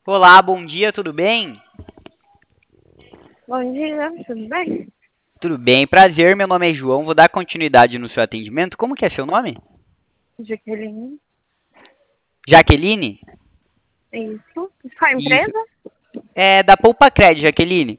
Olá, bom dia, tudo bem? Bom dia, tudo bem? Tudo bem, prazer, meu nome é João, vou dar continuidade no seu atendimento. Como que é seu nome? Jaqueline, Jaqueline? isso. Qual a Isso. empresa? É da Poupa Cred, Jaqueline.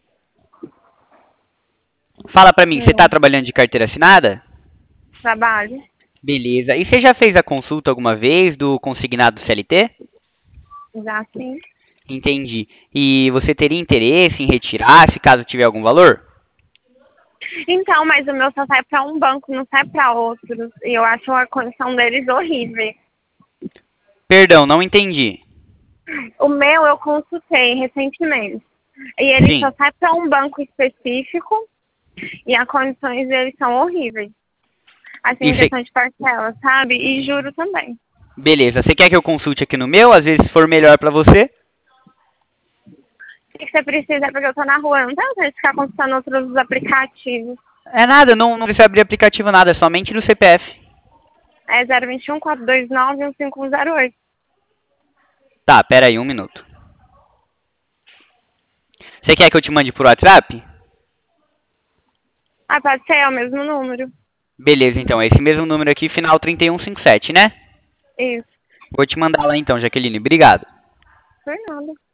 Fala pra mim, você tá Não, trabalhando de carteira assinada? trabalho. Beleza. E você já fez a consulta alguma vez do consignado CLT? Já sim. Entendi. E você teria interesse em retirar, se caso tiver algum valor? Então, mas o meu só sai para um banco, não sai para outros. E eu acho a condição deles horrível. Perdão, não entendi. O meu eu consultei recentemente. E ele só Sim. sai para um banco específico e as condições deles são horríveis. Assim, E em você... questão de parcela, sabe? E juro também. Beleza. Você quer que eu consulte aqui no meu? Às vezes, se for melhor pra você? O que você precisa é porque eu tô na rua, eu não tenho tempo de ficar consultando outros aplicativos. É nada, não precisa abrir aplicativo nada, é somente no CPF. É 021-429-1508. Tá, pera aí, um minuto. Você quer que eu te mande por WhatsApp? Ah, pode ser, é o mesmo número. Beleza, então. É esse mesmo número aqui, final 3157, né? Isso. Vou te mandar lá então, Jaqueline. Obrigado. Fernanda.